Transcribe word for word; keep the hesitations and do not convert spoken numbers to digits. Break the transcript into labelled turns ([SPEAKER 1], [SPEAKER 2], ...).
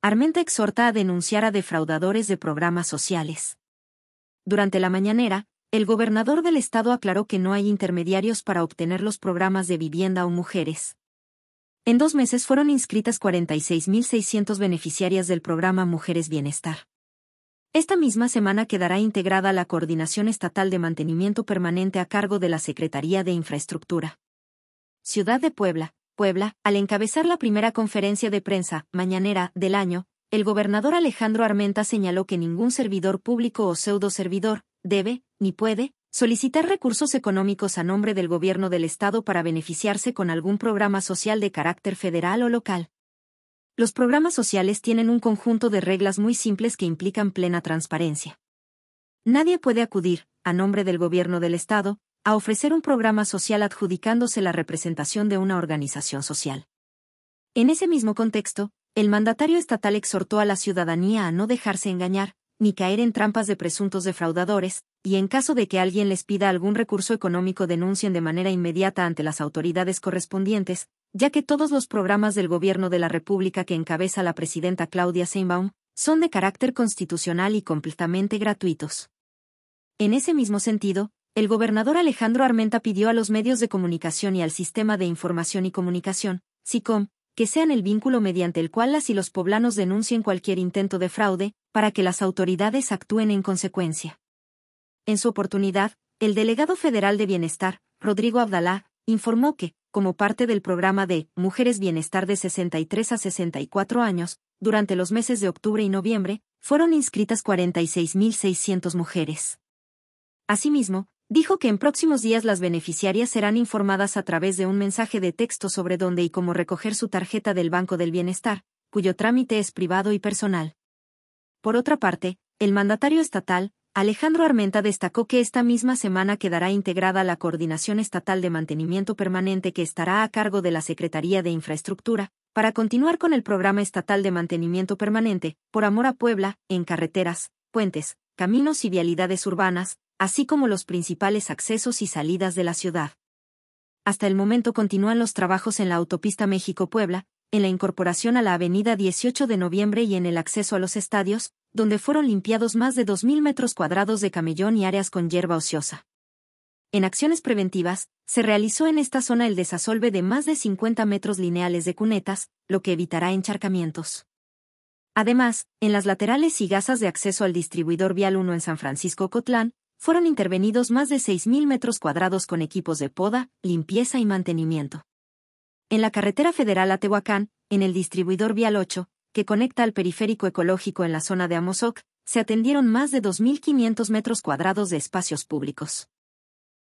[SPEAKER 1] Armenta exhorta a denunciar a defraudadores de programas sociales. Durante la mañanera, el gobernador del estado aclaró que no hay intermediarios para obtener los programas de vivienda o mujeres. En dos meses fueron inscritas cuarenta y seis mil seiscientas beneficiarias del programa Mujeres Bienestar. Esta misma semana quedará integrada la Coordinación Estatal de Mantenimiento Permanente a cargo de la Secretaría de Infraestructura. Ciudad de Puebla, Puebla, al encabezar la primera conferencia de prensa, mañanera, del año, el gobernador Alejandro Armenta señaló que ningún servidor público o pseudo-servidor debe, ni puede, solicitar recursos económicos a nombre del gobierno del estado para beneficiarse con algún programa social de carácter federal o local. Los programas sociales tienen un conjunto de reglas muy simples que implican plena transparencia. Nadie puede acudir, a nombre del gobierno del estado, a ofrecer un programa social adjudicándose la representación de una organización social. En ese mismo contexto, el mandatario estatal exhortó a la ciudadanía a no dejarse engañar, ni caer en trampas de presuntos defraudadores, y en caso de que alguien les pida algún recurso económico denuncien de manera inmediata ante las autoridades correspondientes, ya que todos los programas del Gobierno de la República que encabeza la presidenta Claudia Sheinbaum son de carácter constitucional y completamente gratuitos. En ese mismo sentido, el gobernador Alejandro Armenta pidió a los medios de comunicación y al Sistema de Información y Comunicación, SICOM, que sean el vínculo mediante el cual las y los poblanos denuncien cualquier intento de fraude, para que las autoridades actúen en consecuencia. En su oportunidad, el delegado federal de Bienestar, Rodrigo Abdalá, informó que, como parte del programa de Mujeres Bienestar de sesenta y tres a sesenta y cuatro años, durante los meses de octubre y noviembre, fueron inscritas cuarenta y seis mil seiscientas mujeres. Asimismo, dijo que en próximos días las beneficiarias serán informadas a través de un mensaje de texto sobre dónde y cómo recoger su tarjeta del Banco del Bienestar, cuyo trámite es privado y personal. Por otra parte, el mandatario estatal, Alejandro Armenta, destacó que esta misma semana quedará integrada la Coordinación Estatal de Mantenimiento Permanente que estará a cargo de la Secretaría de Infraestructura, para continuar con el Programa Estatal de Mantenimiento Permanente, por amor a Puebla, en carreteras, puentes, caminos y vialidades urbanas, así como los principales accesos y salidas de la ciudad. Hasta el momento continúan los trabajos en la autopista México-Puebla, en la incorporación a la avenida dieciocho de noviembre y en el acceso a los estadios, donde fueron limpiados más de dos mil metros cuadrados de camellón y áreas con hierba ociosa. En acciones preventivas, se realizó en esta zona el desasolve de más de cincuenta metros lineales de cunetas, lo que evitará encharcamientos. Además, en las laterales y gasas de acceso al distribuidor vial uno en San Francisco Ocotlán, fueron intervenidos más de seis mil metros cuadrados con equipos de poda, limpieza y mantenimiento. En la carretera federal a Tehuacán, en el distribuidor vial ocho, que conecta al periférico ecológico en la zona de Amozoc, se atendieron más de dos mil quinientos metros cuadrados de espacios públicos.